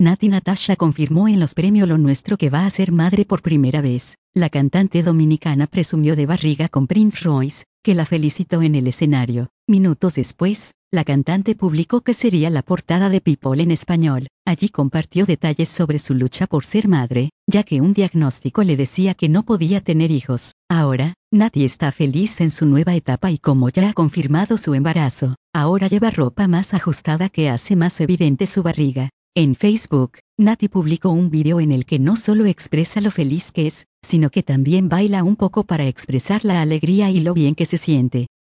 Nati Natasha confirmó en los premios Lo Nuestro que va a ser madre por primera vez. La cantante dominicana presumió de barriga con Prince Royce, que la felicitó en el escenario. Minutos después, la cantante publicó que sería la portada de People en español. Allí compartió detalles sobre su lucha por ser madre, ya que un diagnóstico le decía que no podía tener hijos. Ahora, Nati está feliz en su nueva etapa y como ya ha confirmado su embarazo, ahora lleva ropa más ajustada que hace más evidente su barriga. En Facebook, Nati publicó un video en el que no solo expresa lo feliz que es, sino que también baila un poco para expresar la alegría y lo bien que se siente.